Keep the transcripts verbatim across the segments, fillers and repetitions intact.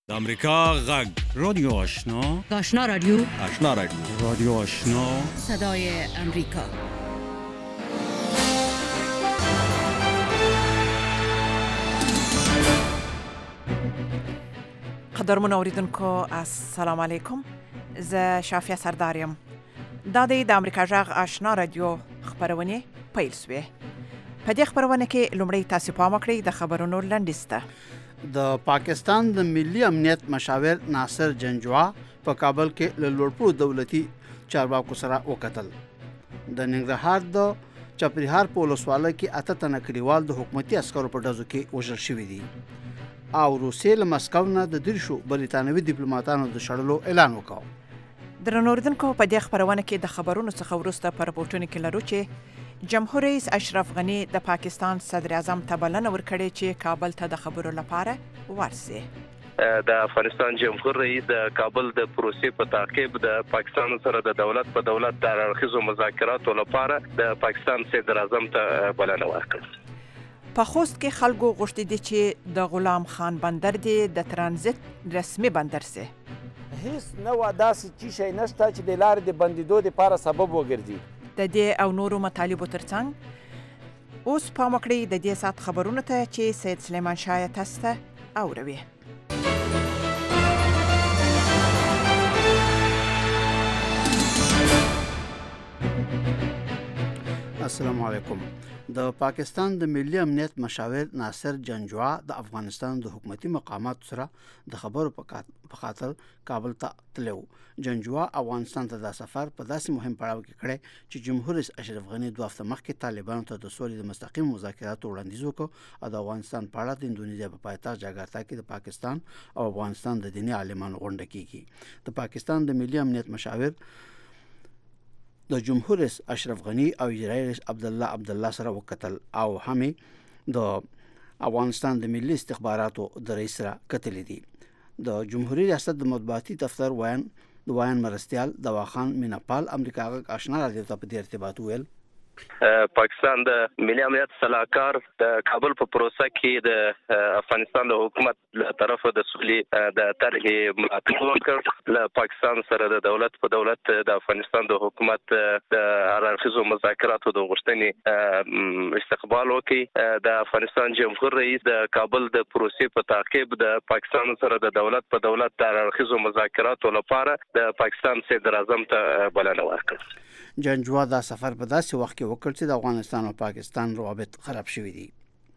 د امریکا غږ رادیو آشنا آشنا رادیو آشنا رادیو رادیو آشنا صدای امریکا. قدرمن اوریدونکو السلام علیکم. زه شافیه سرداریم. دا د امریکا غږ آشنا رادیو خبرونه پیل شوه. په دې خبرونه کې لومړی تاسو پام وکړئ د خبرونو لنډیسته. د پاکستان د ملي امنیت مشاور ناصر جنجوا په کابل کې له لوړپوړو دولتي چارواکو سره وکتل. د ننګرهار د چپریهار په ولسوالۍ کې اته تنه کلیوال د حکومتي عسکرو په ډزو کې وژل شوي دي او روسیې له مسکو نه د دېرشو بریتانوي ډیپلوماټانو د شړلو اعلان وکړ. درنو اوریدونکو په دې خبرونه کې د خبرونو څخه وروسته په رپورټونو کې لرو چې جمهور رئیس اشرف غنی د پاکستان صدر اعظم ته بلنه ورکړې چې کابل ته د خبرو لپاره ورسي. د افغانستان جمهور رئیس د کابل د پروسې په تعقیب د پاکستان سره د دولت په دولت د اړخیزو مذاکراتو لپاره د پاکستان صدر اعظم ته بلنه ورکړه. په خوست کې خلکو غوښتي دي چې د غلام خان بندر دی د ترانزیت رسمي بندر سي. هیڅ نو داسې چی شي نشته چې د لارې د بندیدو لپاره سبب وګرځي. د دې او نورو مطالبو ترڅنګ اوس پام وکړئ د دې سات خبرونو ته چې سید سلیمان شاه تاسو ته اوروي. السلام علیکم. د پاکستان د ملي امنیت مشاور ناصر جنجوا د افغانستان د حکومتي مقاماتو سره د خبرو په خاطر کابل ته تلو. جنجوا افغانستان ته د سفر په داسې مهم پړاو کې کړی چې جمهور رئیس اشرف غنی دوه هفته مخکې طالبانو ته د سولې د مستقیم مذاکراتو وړاندیز وکړ او د افغانستان په اړه د اندونیزیا په پایتخت جاکارتا کې د پاکستان او افغانستان د دیني عالمانو غونډه کیږي. د پاکستان د ملي امنیت مشاور د جمهور رئیس اشرف غنی او اجرایي رئیس عبدالله عبدالله سره وکتل او همې د افغانستان د ملي استخباراتو د رئیس سره کتلې دي. د جمهوریت ریاست د مطبوعاتي دفتر وایان د وایان مرستیال دواخان میناپال امریکا غږ آشنا رادیو ته په دې ارتباط ویل پاکستان د ملي امنیت صلاحکار د کابل په پروسه کې د افغانستان د حکومت له طرفه د سولې د طرحې ملاتړ وکړ. له پاکستان سره د دولت په دولت د افغانستان د حکومت د اړخیزو مذاکراتو د غوښتنې استقبال وکړي. د افغانستان جمهور رئیس د کابل د پروسې په تعقیب د پاکستان سره د دولت په دولت د اړخیزو مذاکراتو لپاره د پاکستان صدر اعظم ته بلنه ورکړه. جنجوا دا سفر په داسې وخت کې وکړ چې د افغانستان او پاکستان روابط خراب شوي دي.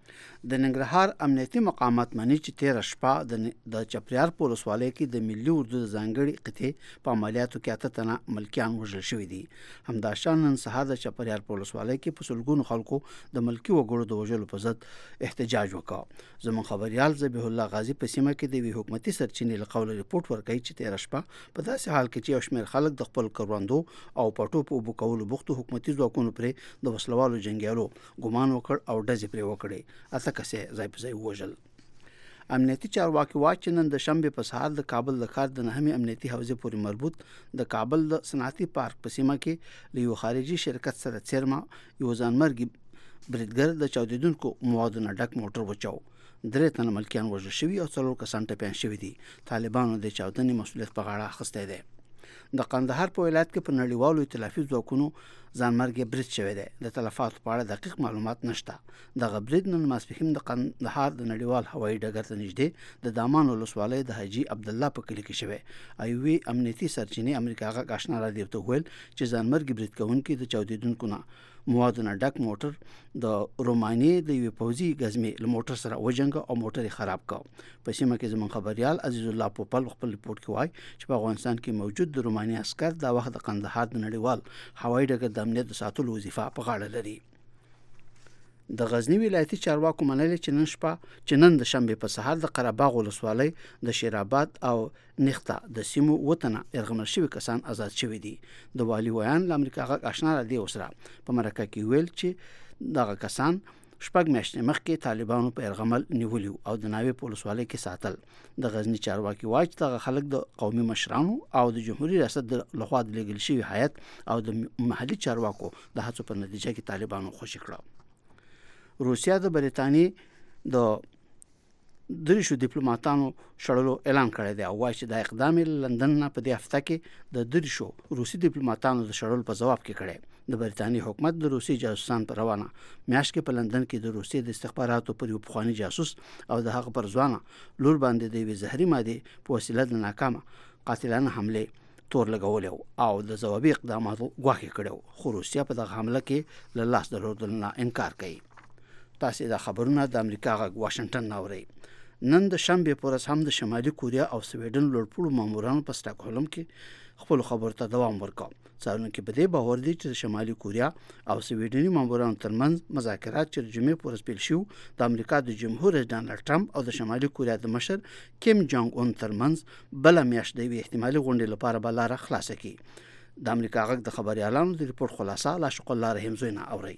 د ننګرهار امنیتي مقامات مني چې تیر شپه د د چپریار په ولسوالۍ کې د ملي اردو د ځانګړي قطعې په عملیاتو کې اته تنه ملکیان وژل شوي دي. همداشان نن سهار د چپریار په ولسوالۍ کې په سلګونو خلکو د ملکي وګړو د وژلو په ضد احتجاج وکړ. زموږ خبريال ذبیح الله غازی په سیمه کې د وی حکومتي سرچینې له قوله ریپورت ورکړي چې تیر شپه په داسې حال کې چې یو شمېر خلک د خپل کروندو او پټو په اوبو کولو بوختو حکومتي ځواکونو پرې د وسلوالو جنګیالو ګمان وکړ او ډزې پرې وکړي. اته کسې ځای په ځای وژل. امنیتي چارواکي وايي چې نن د شنبې په سهار د کابل د ښار د نهمې امنیتي حوزې پورې مربوط د کابل د صنعتي پارک په سیمه کې له یو خارجي شرکت سره څیرمه یو ځانمرګي بریدګر د چاودیدونکو موادو نه ډک موټر وچاو. درې تنه ملکیان وژل شوي او څلور کسان ټپیان شوي دي. طالبانو د چاودنې مسؤلیت په غاړه اخیستی دی. د قندهار په ولایت کې په نړیوالو ائتلافي ځواکونو ځانمرګي برید شوی دی. د تلفاتو په اړه دقیق معلومات نشته. دغه برید نن ماسپښین د قندهار د نړیوال هوایي ډګر ته نږدې د دامان ولسوالۍ د حاجي عبدالله په کلي کې شوی. ایوي امنیتي سرچینې امریکا غږ آشنا رادیو ته ویل چې ځانمرګي برید کوونکي د چاودیدونکو نه موادو نه ډک موټر د رومانیې د یوې پوځي ګزمې له موټر سره وجنګ او موټر یې خراب کړ. په سیمه کې زموږ خبريال عزیز الله پوپل خپل ریپورت کې وایي چې په افغانستان کې موجود د روماني عسكر دا وخت د قندهار د نړیوال هوایي ډګر د امنیت د ساتلو وظیفه په غاړه لري. د غزنی ولایتي چارواکو منلي چې نن شپه چې نن د شنبې په سهار د قرهباغ ولسوالۍ د شیرآباد او نخته د سیمو وطنه ارغمل شوي کسان آزاد شوي دي. د والي ویان له امریکا غږ آشنا رادیو سره په مرکه کې ویل چې دغه کسان شپږ میاشتې مخکې طالبانو په ارغمل نیولي او د ناوې په ولسوالۍ کې ساتل. د غزنی چارواکي وایي چې دغه خلک د قومي مشرانو او د جمهوریت ریاست لخوا د لېږل شوي هیئت او د محلي چارواکو د هڅو په نتیجه کې طالبانو خوشي کړه. روسیا د بریتانیې د دریشو ډیپلوماټانو شړلو اعلان کړی دی او وايي چې د اقدام لندن نه په دې هفته کې د دریشو روسي ډیپلوماټانو د شړلو په جواب کې کړی د بریتانیا حکومت د روسي جاسوسان پر روانه میاشت کې په لندن کې د روسي د استخباراتو پر یو پخوانی جاسوس او د هغه پر ځوانه لور باندې د وی زهري ماده په وسیله د ناکامه قاتلانه حمله تور لګول او د ځوابي اقداماتو غواخي کړو خو روسیا په دغه حمله کې له لاس درلودل نه انکار کوي. تاسو دا خبرونه د امریکا غږ واشنگټن ناوړي. نن د شنبه پر ورځ هم د شمالي کوریا او سویډن لوړپوړو مامورانو په سټاکهولم کې خپل خبرو ته دوام ورکړ. څارونکو په دې باور دي چې شمالي کوریا او سویډني مامورانو ترمنځ مذاکرات چې د جمعې پر ورځ پیل شو د امریکا د جمهور رئیس ډانلډ ټرمپ او د شمالي کوریا د مشر کیم جونګ اون ترمنځ بل میاشت د احتمالي غونډې لپاره بلاره خلاصه کی. د امریکا غږ د خبريالانو د ریپورت خلاصه لا شق الله رحم زوینه اوري.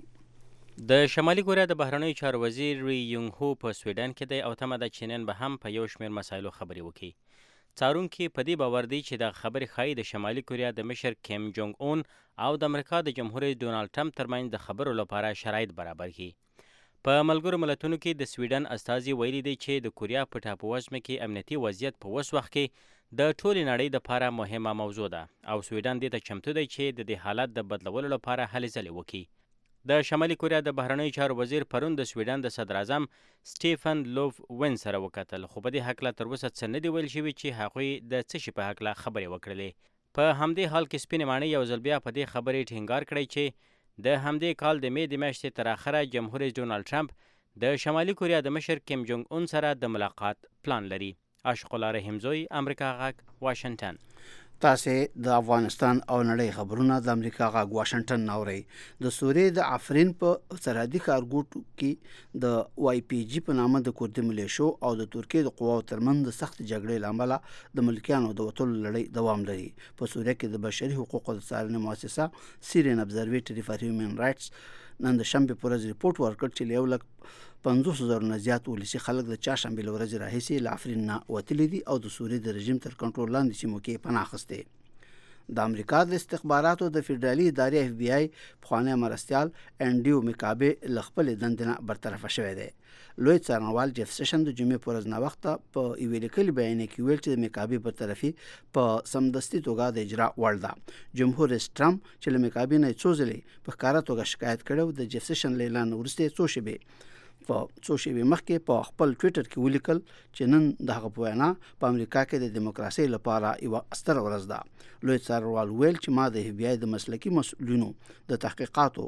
د شمالي کوریا د بهرنیو چارو وزیر ری یونګ هو په سویډن کې دی او تمه ده چې نن به هم په یو شمېر مسایلو خبرې وکړي. څارونکي په دې باور دي چې د خبرې ښایي د شمالي کوریا د مشر کیم جونګ اون او د امریکا د جمهور رئیس ډونالډ ټرمپ ترمنځ د خبرو لپاره شرایط برابر کړي. په ملګرو ملتونو کې د سویډن استازي ویلي دی چې د کوریا په ټاپووزمه کې امنیتي وضعیت په اوس وخت کې د ټولې نړۍ لپاره مهمه موضوع ده او سویډن دې ته چمتو دی چې د دې حالت د بدلولو لپاره هلې ځلې وکړي. د شمالي کوریا د بهرنیو چارو وزیر پرون د سویډن د صدر اعظم سټیفن لوف وین سره وکتل خو په دې هکله تر اوسه څه نه دي ویل شوي چې هغوی د څه شي په هکله خبرې وکړلې. په همدې حال کې سپینې ماڼۍ یو ځل بیا په دې خبرې ټینګار کړی چې د همدې کال د مې د میاشتې تر اخره جمهور رئیس ډونالډ ټرمپ د شمالي کوریا د مشر کیم جونګ اون سره د ملاقات پلان لري. عاشق الله رحیم زوی، امریکا غږ، واشنگټن. تاسو د افغانستان او نړۍ خبرونه د امریکا غږ واشنگټن ناوړي. د سوریې د عفرین په سرحدي ښارګوټو کې د واي پی جی په نامه د کوردي ملیشو او د ترکیې د قواو ترمنځ د سخت جګړې لامل د ملکیانو د وټول لړۍ دوام لري. په سوریه کې د بشري حقوقو د څارنې مؤسسه سیرین ابزرویټری فار هیومن رائټس نن د شنبه پر ورځ ریپورت ورکړ چې یو لک پنځوس زره نه زیات ولسی خلک د چاشنبه ورځ راهیسي له عفرین نه وتلي دي او د سوریې د رژیم تر کنټرول لاندې سیمو کې پناه اخیسته. د امریکا د استخباراتو د فدرالي ادارې اف بی آی پخوانی مرستیال انډیو میکابه ل خپل دندنه برطرف شوی دی. لوی څارنوال جف سیشن د جمعې پر ورځ نه وخت په یو لیکل بیان کې ویل چې میکابه برطرفي په سمدستي توګه د اجرا وړ ده. جمهور رئیس ټرمپ چې له میکابه نه څو ځلې په ښکاره توګه شکایت کړو د جف سیشن اعلان ورسته څو شیبه په څو شیبې مخکې په خپل ټویټر کې ولیکل چې نن د هغه په وینا په امریکا کې د دیموکراسي لپاره یو ستر ورځ ده. لوی څارنوال ویل چې ما د اف بی آی د مسلکي مسؤلینو د تحقیقاتو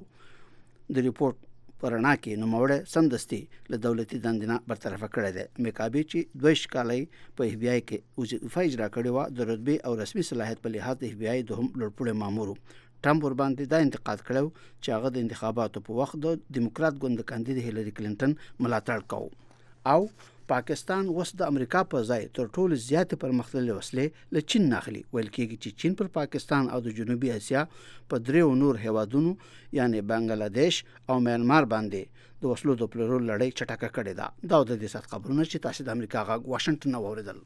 د ریپورت پرانا کې نوموړی سمدستي له دولتي دندنه برطرف کړی دی. میکابه چې دوه شکالۍ په اف بی آی کې وظیفه اجرا کړې و د رتبې او رسمي صلاحیت په لحاظ د اف بی آی دوهم لوړپوړی مامور. ټرمپ ور باندې دا انتقاد کړو چې هغه د انتخاباتو په وخت د دیموکرات ګوند کاندید هیلری کلینټن ملاتړ کوي او پاکستان اوس د امریکا په ځای تر ټولو زیات پرمختللې وسلې له چین ناخلي. ویل کېږي چې چین پر پاکستان او د جنوبي اسیا په دریو نور هیوادونو یعنی بنگلاديش او میانمار باندې د وسلو د پلورلو لړۍ چټکه کړې ده. دا د دې سات خبرونه چې تاسو د امریکا غږ واشنگټن اوریدل.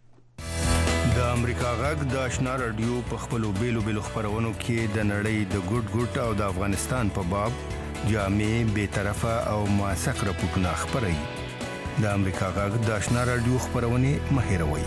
د امریکا غږ د آشنا رادیو په خپلو بیلو بیلو خبرونو کې د نړۍ د ګډ ګډ او د افغانستان په باب جامع بے طرفه او موثق راپورټونه خبري. د امریکا غږ د آشنا رادیو خبرونه مهیروي.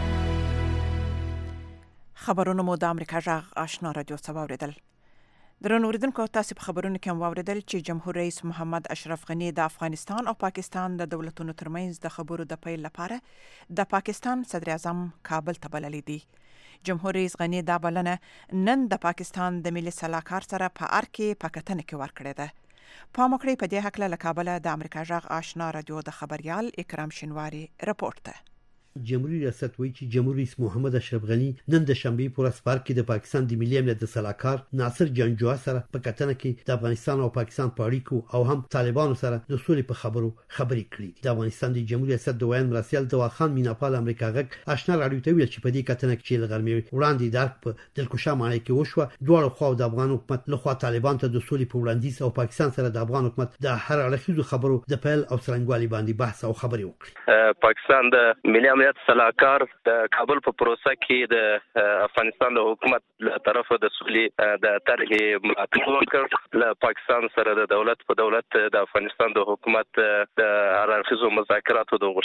خبرونه مو د امریکا غږ آشنا رادیو څخه اوریدل. درنو اوریدونکو تاسو په خبرونو کې هم اوریدل چې جمهور رئیس محمد اشرف غنی د افغانستان او پاکستان د دولتونو ترمنځ د خبرو د پیل لپاره د پاکستان صدر اعظم کابل ته بللی دی. جمهور رئیس غنی دا بلنه نن د پاکستان د ملي سلاکار سره په ار کې په کتنه کې ورکړه ده. پام وکړئ په دې حق له کابل د امریکا غږ آشنا رادیو د خبريال اکرام شنواری رپورت ده. جمهوریت ریاست وایي چې جمهور رئیس محمد اشرف غنی نن د شنبه په ورځ پارک کې د پاکستان د ملي امنیت د سلاکار ناصر جنجوع سره په کتنه کې د افغانستان او پاکستان په اړیکو او هم طالبانو سره د سولې په خبرو خبرې کړې. د افغانستان د جمهوریت ریاست د وین مرسیال د واخان میناپال امریکا غږ آشنا رادیو ته ویل چې په دې کتنه کې د غرمې وړاندې درک په دلکوشا معنی کې وشو. دواړو خوا د افغان حکومت له خوا طالبان ته د سولې په وړاندیز او پاکستان سره د افغان حکومت د هر اړخیزو خبرو د پیل او څرنګوالي باندې بحث او خبرې وکړې. پاکستان د ملي امنیت صلاحکار د کابل په پروسه کې د افغانستان له حکومت له طرفه د سولې د طرحې ملاتړ وکړ. له پاکستان سره د دولت په دولت د افغانستان د حکومت د هر اړخیزو مذاکراتو د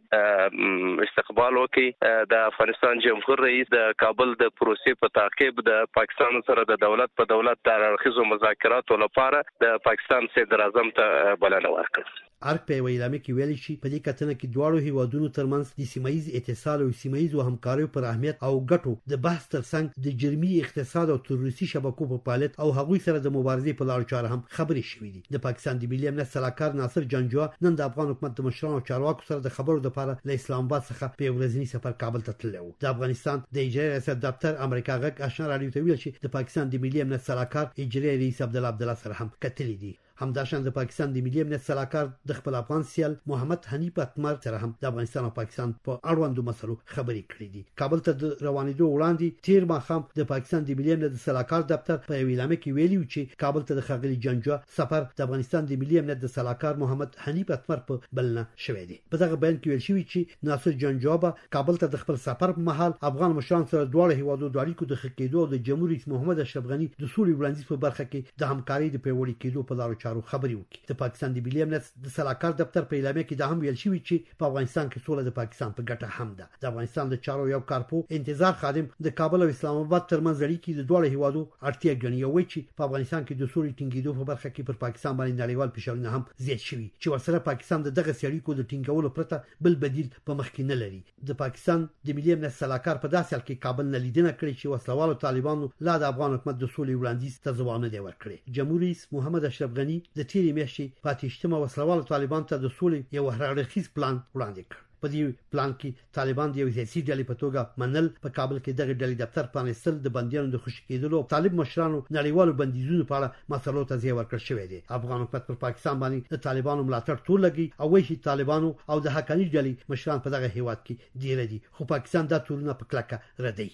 غوښتنې استقبال وکړي. د افغانستان جمهور رئیس د کابل د پروسې په تعقیب د پاکستان سره د دولت په دولت د هر اړخیزو مذاکراتو لپاره د پاکستان صدر اعظم ته بلنه ورکړه. ارګ په ویلامه کې ویل شي په دې کتنه کې دواړو هیوادونو ترمنځ د سیمایي اتصال او سیمایي همکارۍ پر اهمیت او ګټو د بحث ترڅنګ د جرمي اقتصاد او تروریستي شبکو په فعالیت او هغوی سره د مبارزې په لارو چارو هم خبرې شوې دي. د پاکستان د ملي امنیت صلاحکار ناصر جنجوا نن د افغان حکومت د مشرانو او چارواکو سره د خبرو لپاره له اسلام آباد څخه په ورځنی سفر کابل ته تللی و. د افغانستان د اجرایي ریاست دفتر امریکا غږ آشنا راډیو ته ویل چې د پاکستان د ملي امنیت صلاحکار اجرایي رئیس عبدالله عبدالله سره هم کتلي دي. همداشان د پاکستان د ملي امنیت صلاحکار د خپل افغان سیال محمد حنیف اتمر سره هم د افغانستان او پاکستان په اړوندو مسلو خبرې کړې دي. کابل ته د روانېدو وړاندې تیر ماښام د پاکستان د ملي امنیت صلاحکار دفتر په ویلامه کې ویلي چې کابل ته د ښاغلي جنجوا سفر د افغانستان د ملي امنیت صلاحکار محمد حنیف اتمر په بلنه شوی دی. په دغه بیان کې ویل شوی چې ناصر جنجوا به کابل ته د خپل سفر په مهال افغان مشران سره دواړه هیوادو د اړیکو د ښه کېدو او د جمهور رئیس محمد اشرف غني د سولې وړاندیز په برخه کې د همکارۍ د پیاوړي کېدو په لارو چارو خبرې وکړي. د پاکستان د ملي امنیت د صلاحکار دفتر په اعلامیه کې دا هم ویل شوی چې په افغانستان کې سوله د پاکستان په ګټه هم ده. د افغانستان د چارو یو کارپو انتظار خادم د کابل او اسلام آباد ترمنځ اړیکې د دوه هیوادو اړتیا ګڼي او وایي چې په افغانستان کې د سولې ټینګېدو په برخه کې پر پاکستان باندې نړیوال فشارونه هم زیات شوي چې ورسره پاکستان د دغه اړیکو د ټینګولو پرته بل بدیل په مخ کې نه لري. د پاکستان د ملي امنیت صلاحکار په داسې حال کې کابل نه لیدنه کړې چې وسلوالو طالبانو لا د افغان حکومت د سولې وړاندیز ته ځواب نه دی ورکړی. جمهور رئیس محمد اشرف غني د تیرې میاشتې په اتهشتمه وسلوالو طالبان ته د سولې یو هرړخیز پلان وړاندې کړ. په دې پلان کې طالبان د یو سیاسي ډلې په توګه منل، په کابل کې دغه ډلې دفتر پرانیستل، د بندیانو د خوشي کېدلو او طالب مشرانو نړیوالو بندیزونو په اړه مسلو ته ځای ورکړل شوی دی. افغان حکومت پر پاکستان باندې د طالبانو ملاتړ ټول لګي او وایي چې طالبانو او د حقاني ډلې مشران په دغه هیواد کې ډیر دي، خو پاکستان دا ټولونه په کلکه ردوي.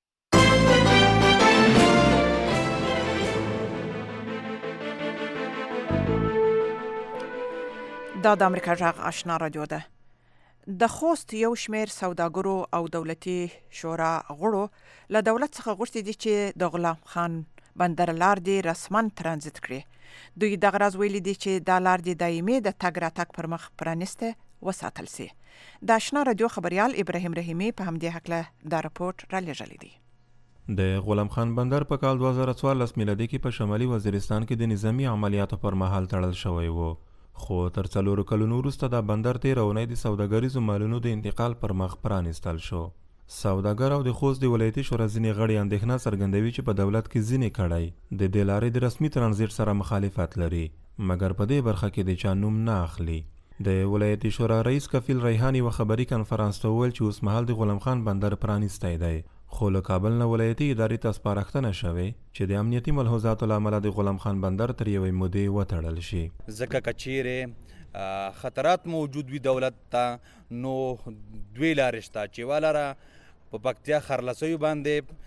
دا د امریکا غږ آشنا رادیو ده. د خوست یو شمیر سوداګرو او دولتي شورا غړو له دولت څخه غوښتي دي چې د غلام خان بندر لار دی رسما ترانزیت کړي. دوی دغه راز ویلي دي چې دا لار دی دایمي د تګ راتګ پر مخ پرانیسته وساتل سي. د آشنا رادیو خبريال ابراهیم رحیمی په همدې حقله دا رپورت را لېږلی دی. د غلام خان بندر په کال دوه زره څوارلس میلادي کې په شمالي وزیرستان کې د نظامی عملیاتو پر مهال تړل شوی و، خو تر څلورو کلونو وروسته د بندر تیره اونۍ د سوداګریزو مالونو د انتقال پر مخ پرانیستل شو. سوداګر او د خوست د ولایتي شورا ځینې غړي اندېښنه څرګندوي چې په دولت کې ځینې کړۍ د دې لارې د رسمي ترانزیت سره مخالفت لري، مګر په دې برخه کې د چا نوم نه اخلي. د ولایتي شورا رئیس کفیل ریحاني و خبري کنفرانس ته وویل چې اوس مهال د غلام خان بندر پرانیستی دی، خو له کابل نه ولایتي ادارې ته سپارښتنه شوې چې د امنیتي ملحوظاتو له امله د غلام خان بندر تر یوې مودې وتړل شي. ځکه که چیرې خطرات موجود وي دولت ته نو دوی لارې شته چې یوه لاره په پکتیا خرلسیو باندې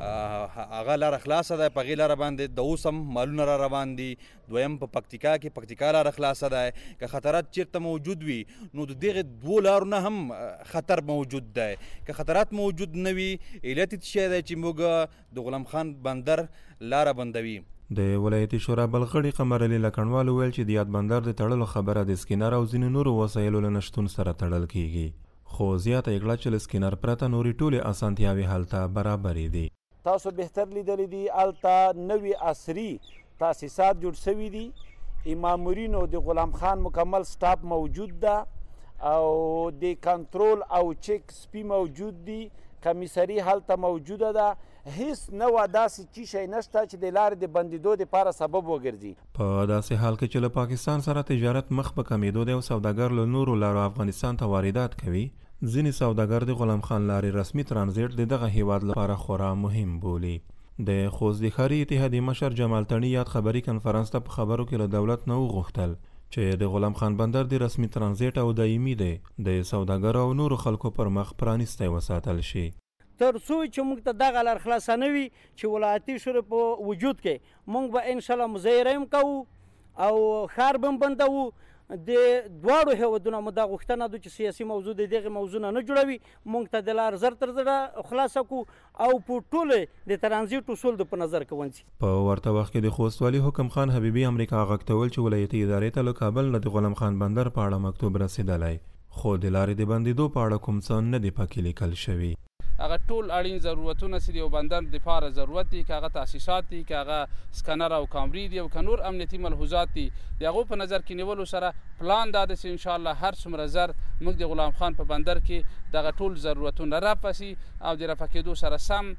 هغه لاره خلاصه ده، په هغې لاره باندې د اوس هم مالونه را روان دي. دویم په پکتیکا کې پکتیکا لاره خلاصه ده. که خطرات چیرته موجود وي نو د دغې دوو لارو نه هم خطر موجود دی. که خطرات موجود نه وي علت یې شی دی چې موږ د غلام خان بندر لاره بندوي. د ولایتي شورا بل غړي قمر علي لکنوال وویل چې د یاد بندر د تړلو خبره د سکینر او ځینو نورو وسایلو له نشتون سره تړل کیږي، خو زیاته یې کړه چې له سکینر پرته نورې ټولې اسانتیاوې هلته برابرې دي. تاسو بهتر لیدلی دي هلته نوي عصري تاسیسات جوړ شوي دي، مامورینو د غلام خان مکمل سټاپ موجود ده او د کنټرول او چیک سپي موجود دي، کمیسري هلته موجوده ده. هیڅ نوع داسې چی شی نشته چې د لارې د بندیدو دپاره سبب وګرځي. په داسې حال کې چې له پاکستان سره تجارت مخ په کمیدو دی او سوداګر له نورو لارو افغانستان ته واردات کوي، ځینې سوداګر د غلام خان لارې رسمي ترانزیت د دغه هیواد لپاره خورا مهم بولي. د خوست د ښاري اتحادیې مشر جمال تڼي یاد خبري کنفرانس ته په خبرو کې له دولت نه وغوښتل چې د غلام خان بندر د رسمي ترانزیت او دایمي دی د سوداګرو او نورو خلکو پر مخ پرانیستی وساتل شي. تر څو چې موږ ته دغه لار خلاصه نه وي چې ولایتي شورا په وجود کې موږ به انشاءالله مظاهره هم کوو او ښار به هم بندوو. د دواړو هیوادونو مو دا غوښتنه ده چې سیاسي موضوع د دغه موضوع نه جوړوي موږ ته د لار زر تر زره خلاصه کو او په ټوله د ترانزیت اصول د په نظر کې ونیسي. په ورته وخت کې د خوست والي حکم خان حبیبي امریکا غږ چې ولایتي ادارې ته له کابل نه د غلام خان بندر په اړه مکتوب رسېدلی خو د لارې د بندېدو په اړه کوم څه نه دي پکې لیکل شوي. هغه ټول اړین ضرورتونه چې د یو بندر دپاره ضرورت دي که هغه تاسیسات دي که هغه سکنر او کامري دي او که نور امنیتي ملحوظات دي د هغو په نظر کې نیولو سره پلان دا ده چې انشاءالله هر څومره زر موږ د غلام خان په بندر کې دغه ټول ضرورتونه رفع سي او د رفع کېدو سره سم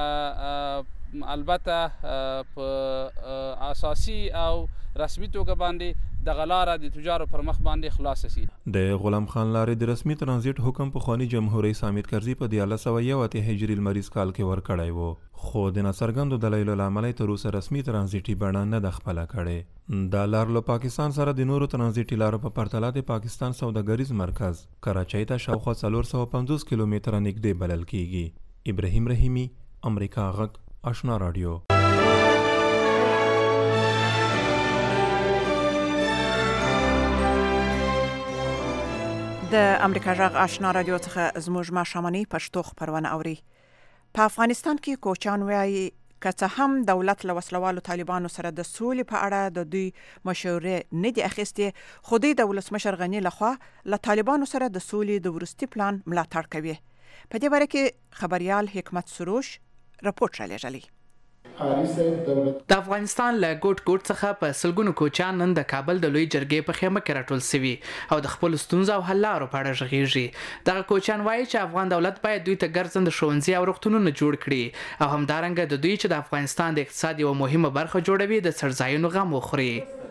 البته په اساسي او رسمي توګه باندې دغه لاره د تجارو پر مخ باندې خلاصه سي. د غلام خان لارې د رسمي ترانزیت حکم پخواني جمهور رئیس حامد کرزي په دیارلس سوه یو اتیا هجري لمریز کال کې ورکړی و خو د ناڅرګندو دلایلو له امله یې تر اوسه رسمي ترانزیتي بڼه نه ده خپله کړې. دا لار له پاکستان سره د نورو ترانزیتي لارو په پرتله د پاکستان سوداګریز مرکز کراچۍ ته شاوخوا څلور سوه پنځوس کیلومتره نږدې بلل کیږي. ابراهیم رحیمي، امریکا غږ، آشنا رادیو. د امریکا غږ آشنا رادیو څخه زموږ ماښامنۍ پښتو خپرونه اوري. په افغانستان کې کوچیان وایي که څه هم دولت له وسلوالو طالبانو سره د سولې په اړه د دوی مشورې نه دي اخیستې خو دوی د ولسمشر غني لخوا له طالبانو سره د سولې د وروستي پلان ملاتړ کوي. په دې باره کې خبريال حکمت سروش رپورټ رالیږلی. د افغانستان له ګوټ ګوټ څخه په سلګونو کوچیان نن د کابل د لوی جرګې په خیمه کې راټول سوي او د خپل ستونزو او حل لارو په اړه غږیږي. دغه کوچیان وایي چې افغان دولت باید دوی ته ګرځنده ښوونځي او روغتونونه جوړ کړي او همدارنګه د دوی چې د افغانستان د اقتصاد یوه مهمه برخه جوړوي د څړځایونو غم وخوري.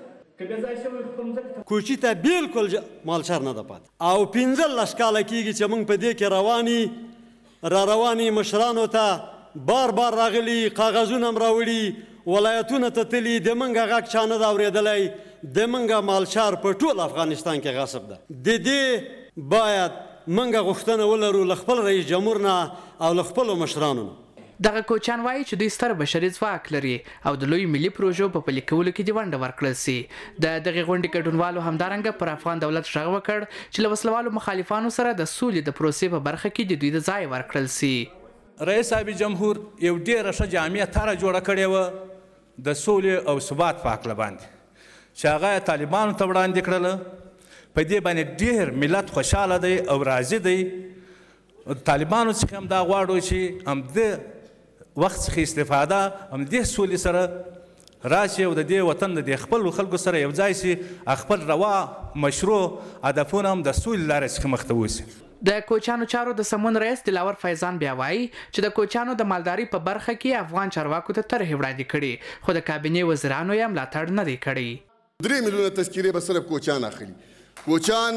کوچی ته بالکل مالشر نه ده پاتې او پنځلس کاله کېږي چې موږ په دې کې رواني را رواني مشرانو ته بار بار راغلي کاغذونه هم راوړي ولایتونه ته تلي د منګه غږ چا نه ده اورېدلی د منګه مالشار په ټول افغانستان کې غصب ده. د دې باید منګه غوښتنه ولرو له خپل رئیس جمهور نه او له خپلو مشرانو نه. دغه کوچیان وایي چې دوی ستر بشري ځواک لري او د لوی ملي پروژو په پلي کولو کې دې ونډه ورکړل سي. د دغې غونډې ګډونوالو همدارنګه پر افغان دولت غږ وکړ چې له وسلوالو مخالفانو سره د سولې د پروسې په برخه کې د دوی د ځای ورکړل سي. رئیس صاحب جمهور یو ډېره ښه جامع طرحه جوړه کړې وه د سولې او ثبات په هکله باندې چې هغه یې طالبانو ته وړاندې کړله. په دې باندې ډېر ملت خوشحاله دی او راضي دی. طالبانو څخه هم دا غواړو چې همدې وخت څخه استفاده همدې سولې سره راشي او د دې وطن د دې خپلو خلکو سره یو ځای سي خپل روا مشروع هدفونه هم د سولې لارې څخه مخ ته وسي. د کوچیانو چارو د سمون رئیس دلاور فیضان بیا وایي چې د کوچیانو د مالداري په برخه کې افغان چارواکو ته طرحې وړاندې کړي خو د کابینې وزیرانو یې ملاتړ نه دی کړی. درې میلیونه تذکیرې به صرف کوچیان اخلي. کوچیان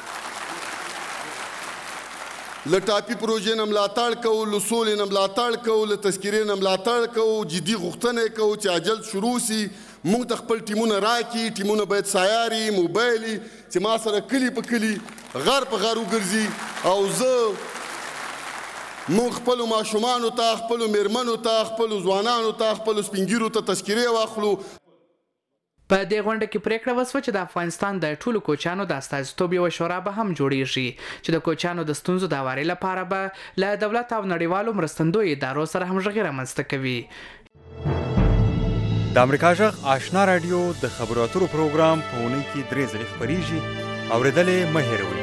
له ټاپي پروژې نه ملاتړ کوو، له سولې نه ملاتړ کوو، له تذکیرې نه ملاتړ کوو، جدي غوښتنې کوو چې عجل شروع سي. موږ ته خپل ټیمونه راکړي، ټیمونه باید سیاري موبایلي چې ما سره کلي په کلي غر په غر وګرځي او زه موږ خپلو ماشومانو ته خپلو میرمنو ته خپلو ځوانانو ته خپلو سپینګیرو ته تذکیرې واخلو. په دې غونډه کې پریکړه وشوه چې د افغانستان د ټولو کوچیانو د استازیتوب یوه شورا به هم جوړیږي چې د کوچیانو د ستونزو د هواري لپاره به له دولت او نړیوالو مرستندویو ادارو سره همغږي رامنځته کوي. د امریکا غږ آشنا رادیو د خبرو اترو پروګرام په اونۍ کې درې ځلې خپریږي. اورېدل یې مه هېروئ.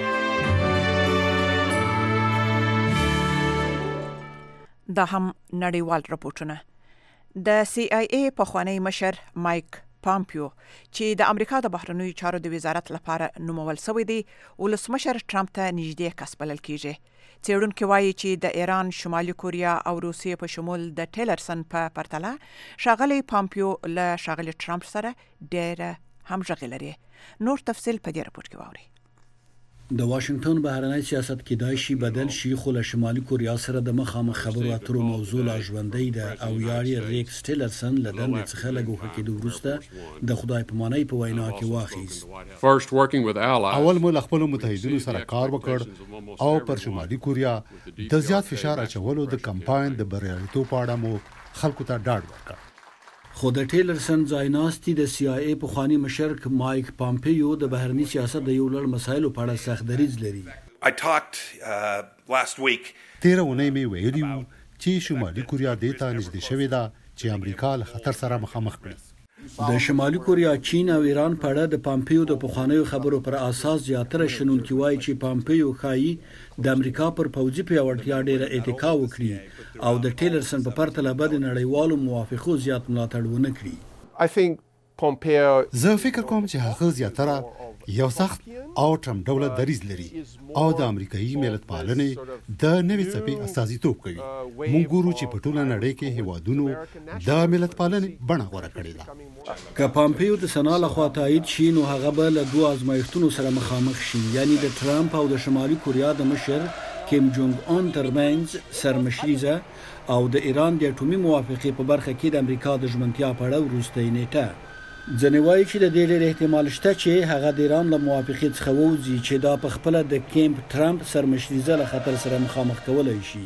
دا هم نړیوال رپورټونه. د سی آی ای پخوانی مشر مایک پامپیو چې د امریکا د بهرنیو چارو د وزارت لپاره نومول شوی دی ولسمشر ټرمپ ته نږدې کس بلل کیږي. څېړونکي وایي چې د ایران، شمالي کوریا او روسیې په شمول د ټیلرسن په پرتله ښاغلی پامپیو له ښاغلي ټرمپ سره ډېره همغږي لري. نور تفصیل په دې رپورټ کې واورئ. د واشنگټن بهرنی سیاست کېدای شي بدل شي خو له شمالي کوریا سره د مخامخ خبرو اترو موضوع لا ژوندۍ ده او یاري ریکس ټیلرسن له دندې څخه له ګوښه کېدو وروسته د خدای په معنی په وینا کې واخیست. اول مو له خپلو متحدینو سره کار وکړ او پر شمالي کوریا د زیات فشار اچولو د کمپاین د بریالیتوب په اړه مو خلکو ته ډاډ ورکړ. خو د ټیلرسن ځایناستي د سی آی ای پخوانی مشر مایک پامپیو د بهرني سیاست د یو لړ مسایلو په اړه سخت دریځ لري. I talked uh, last week. تیر اونۍ مې ویلي وو چې شمالي کوریا دې ته نږدې شوې ده چې امریکا له خطر سره مخامخ کړي. د شمالي کوریا، چین او ایران په اړه د پامپیو د پخوانیو خبرو پر اساس زیاتره شنونکي وایي چې پامپیو ښایي د امریکا پر پوځي پیاوړتیا ډیره اتکا وکړي او د ټیلرسن په پرتله به د نړیوالو موافقو زیات ملاتړ ونه کړي. I think Pompeo زه فکر کوم چې هغه زیاتره یو سخت او ټرمپ ډوله دریځ لري او د امریکایي ملت پالنې د نوې څپې استازیتوب کوي. موږ ګورو چې په ټوله نړۍ کې هیوادونو د ملت پالنې بڼه غوره کړې ده. که پامپیو د سنا لخوا تایید شي نو هغه به له دوه ازمایښتونو سره مخامخ شي، یعنی د ټرمپ او د شمالي کوریا د مشر کیم جونګ اون ترمنځ سرمشریزه او د ایران د اټومي موافقې په برخه کې د امریکا د ژمنتیا په اړه وروستۍ نیټه. ځینې وایي چې د دې ډېر احتمال شته چې هغه د ایران له موافقې څخه ووځي چې دا په خپله د کیمپ ټرمپ سرمشریزه له خطر سره مخامخ کولی شي.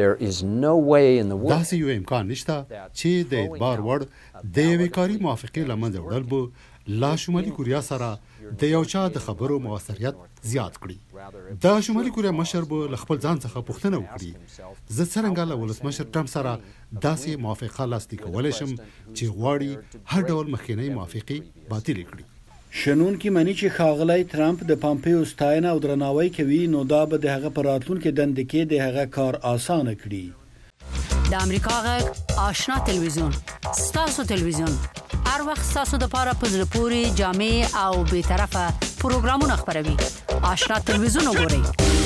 داسې یو امکان نشته چې د اعتبار وړ د یوې کاري موافقې له منځه وړل به لا شمالي کوریا سره د یو چا د خبرو موثریت زیات کړي. د شمالي کوریا مشر به له خپل ځان څخه پوښتنه وکړي زه څرنګه له ولسمشر ټرمپ سره داسې موافقه لاسلیک کولی شم چې غواړي هر ډول مخکینۍ موافقې باطلې کړي. شنونکي مني چې ښاغلی ټرمپ د پامپیو ستاینه او درناوی کوي نو دا به د هغه په راتلونکي دندې کې د هغه کار اسانه کړي. د امریکا غږ آشنا تلویزیون ستاسو تلویزیون هر وخت ستاسو د پاره په زړه پورې جامع او بې طرفه پروګرامونه خپروي. آشنا تلویزیون وګورئ.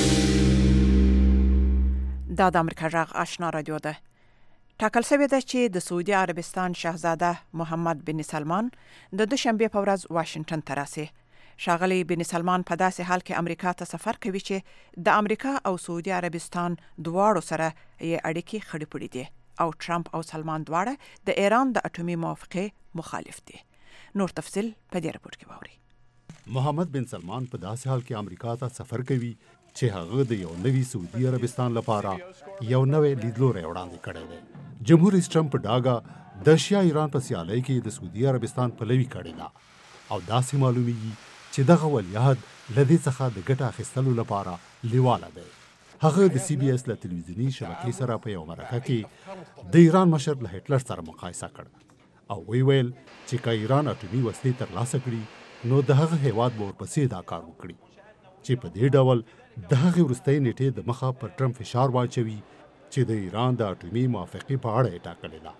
دا د امریکا غږ آشنا رادیو ده. ټاکل شوې ده چې د سعودي عربستان شاهزاده محمد بن سلمان د دوشنبه په ورځ واشنگټن ته راسي. ښاغلی بن سلمان په داسې حال کې امریکا ته سفر کوي چې د امریکا او سعودي عربستان دواړو سره یې اړیکې خړې پړې دي او ټرمپ او سلمان دواړه د ایران د اټومي موافقې مخالف دي. نور تفصیل په دې رپورټ کې واورئ. محمد بن سلمان په داسې حال کې امریکا ته سفر کوي چې هغه د یو نوي سعودي عربستان لپاره یو نوې لیدلوری وړاندې کړی دی. جمهور رئیس ټرمپ په ډاګه د شیا ایران په سیالۍ کې د سعودي عربستان پلوي کړې ده او داسې معلومیږي چې دغه ولیعهد له دې څخه د ګټه اخیستلو لپاره لیواله دی. هغه د سی بي اس له تلویزیوني شبکې سره په یو مرکه کې د ایران مشر له هټلر سره مقایسه کړ او وی ویل چې که ایران اټومي وسلې ترلاسه کړي نو د هغه هیواد به ورپسې دا کار وکړي چې په دې ډول د هغې وروستۍ نیټې د مخه پر ټرمپ فشار واچوي چې د ایران د اټومي موافقې په اړه یې ټاکلې ده.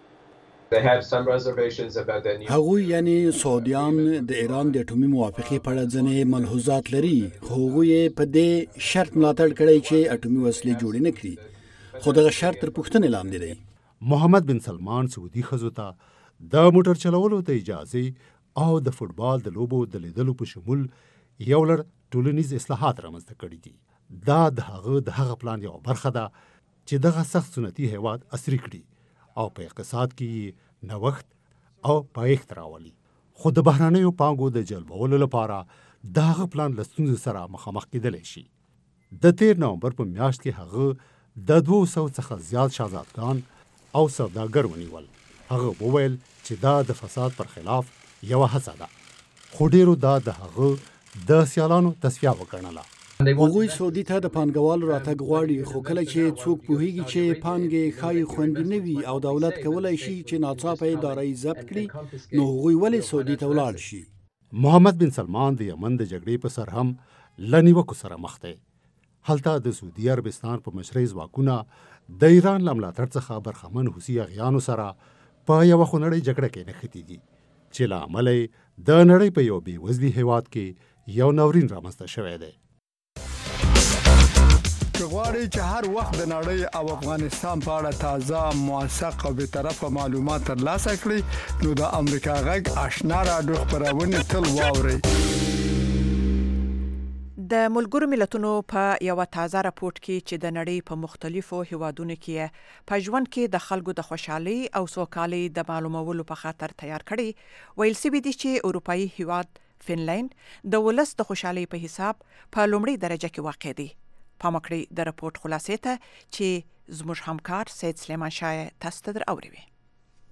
هغوی یعنی سعودیان د ایران د اټومي موافقې په اړه ځینې ملحوظات لري خو هغوی په دې شرط ملاتړ کړی چې اټومي وسلې جوړې نه کړي خو دغه شرط تر پوښتنې لاندې دی. محمد بن سلمان سعودي ښځو ته د موټر چلولو ته اجازه او د فوټبال د لوبو د لیدلو په شمول یو لړ ټولنیز اصلاحات رامنځته کړي دي. دا د هغه د هغه پلان یو برخه ده چې دغه سخت سنتي هیواد عصري کړي او په اقتصاد کې نوښت او پایښت راولي. خو د بهرنیو پانګو د جلبولو لپاره دغه پلان له ستونزو سره مخامخ کېدلی شي. د تیر نومبر په میاشت کې هغه د دوه سوو څخه زیات شهزادګان او سوداګر ونیول. هغه وویل چې دا د فساد پر خلاف یوه هڅه ده خو ډیرو دا د هغه د سیالانو تصفیه وګڼله. هغوی سعودي ته د پانګوالو راتګ غواړي خو کله چې څوک پوهیږي چې پانګې ښایي خوندي نه وي او دولت کولی شي چې ناڅاپه یې دارایي ضبط کړي نو هغوی ولې سعودي ته ولاړ شي. محمد بن سلمان د یمن د جګړې په سر هم له نیوکو سره مخ دی. هلته د سعودي عربستان په مشرۍ ځواکونه د ایران له ملاتړ څخه برخمن حوثي اغیانو سره په یوه خونړۍ جګړه کې نښتي دي چې له امله یې د نړۍ په یو بېوزلي هیواد کې یو ناورین رامنځته شوی دی. که غواړئ چې هر وخت د نړۍ او افغانستان په اړه تازه موثق او بې طرفه معلومات ترلاسه کړئ نو د امریکا غږ آشنا راډیو خپرونې تل واورئ. د ملګرو ملتونو په یو تازه راپورټ کې چې د نړۍ په مختلفو هیوادونو کې په ژوند کې د خلکو د خوشحالي او سوکالۍ د معلومولو په خاطر تیار کړي ویل شوي دي چې اروپایي هیواد فنلند د ولس د خوشحالۍ په حساب په لومړۍ درجه کې واقع دی. پام وکړئ د راپورټ خلاصې ته چې زموږ همکار سید سلیمان شاه تاسو ته در اوروي.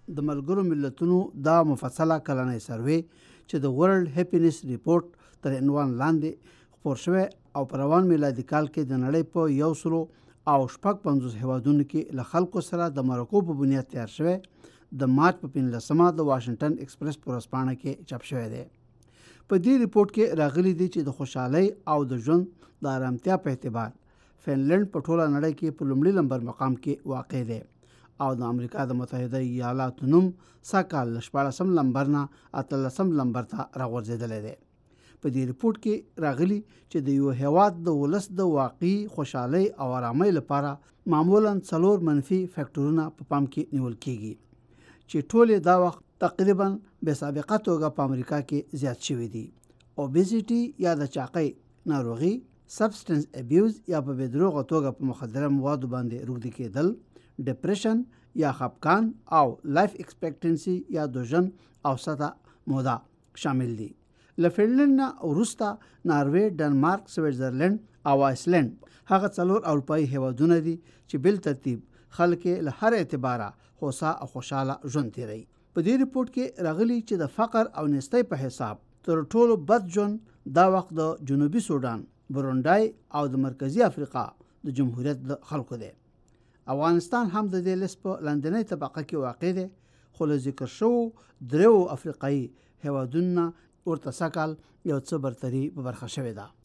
د ملګرو ملتونو دا مفصله کلنۍ سروې چې د ورلد هیپینس ریپورت تر عنوان لاندې خپور شوی او په روان میلادي کال کې د نړۍ په یو سلو او شپږ پنځوس هیوادونو کې له خلکو سره د مرکو په بنیاد تیار شوی د مارچ په پنځلسمه د واشنگټن ایکسپریس په ورځپاڼه کې چاپ شوی دی. په دې ریپورت کې راغلي دي چې د خوشحالۍ او د ژوند د آرامتیا په اعتبار فنلند په ټوله نړۍ کې په لومړي نمبر مقام کې واقع دی او د امریکا د متحده ایالاتو نوم ساکال له شپاړسم نمبر نه اتلسم نمبر ته راغورځېدلی دی. په دې ریپورت کې راغلي چې د یو هیواد د ولس د واقعي خوشحالۍ او آرامۍ لپاره معمولا څلور منفي فیکټورونه په پام کې نیول کیږي چې ټول دا وخت تقریبا بې سابقه توګه په امریکا کې زیات شوي دي. اوبیزیټي یا د چاقۍ ناروغي، سبسټنس ابیوز یا په بېدروغه توګه په مخدره موادو باندې روږدي کېدل، ډپریشن یا خپګان او لایف ایکسپیکټنسي یا د ژوند اوسطه موده شامل دي. له فنلند نه وروسته ناروې، ډنمارک، سویټزرلند او آیسلند هغه څلور اروپایي هیوادونه دي چې بل ترتیب خلک له هر اعتباره هوسا او خوشحاله ژوند تیروي. په دې ریپورت کې راغلي چې د فقر او نیستۍ په حساب تر ټولو بد ژوند دا وخت د جنوبي سودان، برونډای او د مرکزی افریقا د جمهوریت د خلکو دی. افغانستان هم د دې لیست په لاندنۍ طبقه کې واقع دی، خو له ذکر شوو دریو افریقایي هیوادونو ورته سږکال یو څه برتري په برخه شوې ده.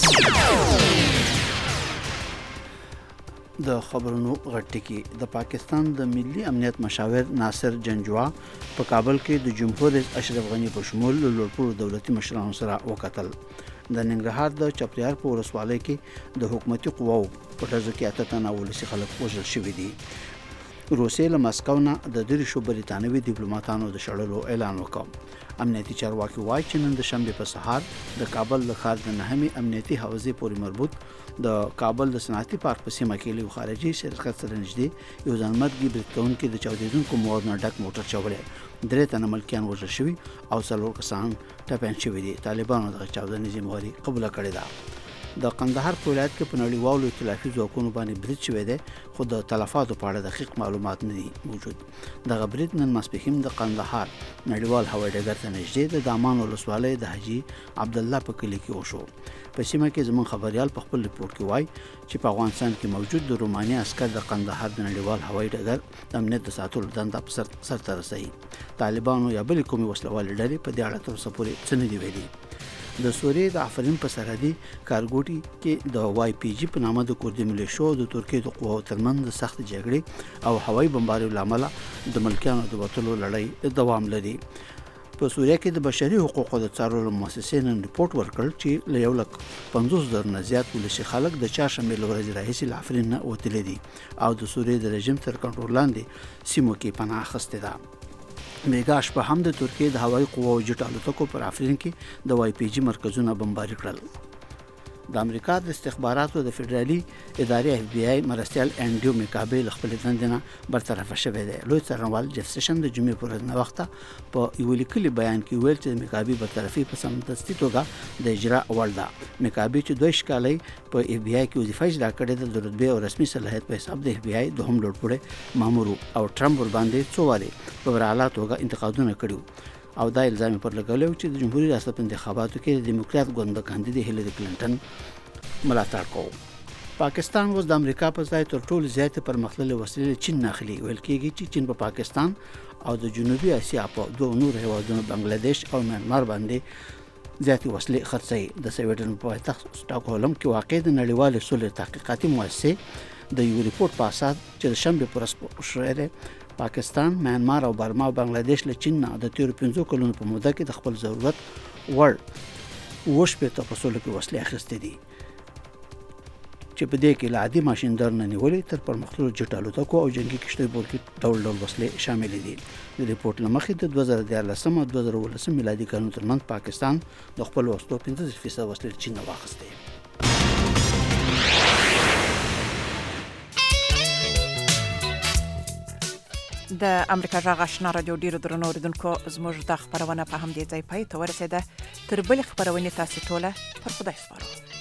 د خبرونو غټکی د پاکستان د ملي امنیت مشاور ناصر جنجوا په کابل کې د جمهور رئیس اشرف غنی په شمول لوړپوړو دولتي مشرانو سره وکتل. د ننګرهار د چپریار په ولسوالۍ کې د حکومتي قواو په ډزو کې اته تنه ولسي خلک وژل شوي دي. روسیې له مسکو نه د دېرشو بریتانوي ډیپلوماټانو د شړلو اعلان وکړ. امنیتي چارواکي وایي چې نن د شنبې په سهار د کابل د ښار د نهمې امنیتي حوزې پورې مربوط د کابل د صنعتي پارک په سیمه کې له خارجي شرکت سره نږدې یو ځانمرګي برید کوونکي د چاودېدونکو موادو نه ډک موټر چولی. درې تنه ملکیان وژل شوي او څلور کسان ټپیان شوي دي. طالبانو دغه چاودنې ذمهواري قبوله کړې ده. د قندهار په ولایت کې په نړیوالو ائتلافي ځواکونو باندې برید شوی دی، خو د تلفاتو په اړه دقیق معلومات نه دي موجود. دغه برید نن ماسپښین د قندهار نړیوال هوایي ډګر ته نږدې د دامان ولسوالۍ د حاجي عبدالله په کلي کې وشو. په سیمه کې زموږ خبریال په خپل ریپورت کې وایي چې په افغانستان کې موجود د رومانیا عسکر د قندهار د نړیوال هوایي ډګر د امنیت د ساتلو دنده په سر سرته رسوي. طالبانو یا بلې کومې وسلوالې ډلې په دې اړه تر اوسه پورې څه نه دي ویلي. د سوریې د افرین په سرحدي کارګوټي کې د واي پی جی په نامه د کردي ملیشو د ترکیې د قواو ترمنځ د سخت جګړې او هوایي بمباریو له امله د ملکیانو د وتلو لړۍ دوام لري. په سوریه کې د بشري حقوقو د څارلو مؤسسې نن ریپورت ورکړ چې له یو لک پنځوس زره نه زیات ولسي خلک د چهارشنبې له ورځې راهیسې له افرین نه وتلي دي او د سوریې د رژیم تر کنټرول لاندې سیمو کې پناه اخیستې ده. میګا شپه هم د ترکیې د هوایي قواو جټ الوتکو پر افرین کې د واي پی جی مرکزونه بمباري کړل. د امریکا د استخباراتو د فدرالي ادارې اف بی آی مرستیال انډریو میکابي له خپل دندې نه برطرفه شوی دی. لوی څارنوال جف سیشن د جمعې پر ورځ نه وخته په یو لیکلي بیان کې ویل چې میکابي برطرفي په سمدستي توګه د اجرا وړ ده. میکابي چې دوه ښکالۍ په اف بی آی کې وظیفه اجرا کړې ده، د رتبې او رسمي صلاحیت په حساب د اف بی آی دوهم لوړپوړی مامور او ټرمپ ور باندې څو وارې په ورعلا توګه انتقادونه کړي او دا الزام پر لګولی چې د جمهوریت ریاست په انتخاباتو کې د دیموکرات ګوند د کاندید هیلری کلینټن ملاتړ کوو. پاکستان اوس د امریکا په ځای تر ټولو زیاتې پرمختللې وسلې چین نه اخلي. ویل کېږي چې چین په پاکستان او د جنوبي اسیا په دوه نور هیوادونو بنگلاديش او میانمار باندې زیاتې وسلې خرڅوي. د سویډن په پایتخت سټاکهولم کې واقع د نړیوالې سولې تحقیقاتي مؤسسې د یو ریپورت په اساس چې د شنبې پر ورځ شوی دی، پاکستان، میانمار او برما او بنگلاديش له چین نه د تیرو پنځو کلونو په موده کې د خپل ضرورت وړ اوه شپېته په سلو کې وسلې اخیستې دي چې په دې کې له عادي ماشیندار نه نیولې تر پرمختللو جټ الوتکو او جنګي کښتیو پورې ډول ډول وسلې شاملې دي. د ریپورت له مخې د دوه زره دیارلسم او دوه زره اوولسم میلادي کلونو ترمنځ پاکستان د خپل وسلو پنځه فیصد وسلې چین نه واخیستې. د امریکا غږ آشنا رادیو ډیرو درنو اوریدونکو، زموږ د خبرونه په همدې ځای پای ته ورسېده. تر بلې خبرونې تاسې ټوله پر خدای سپارو.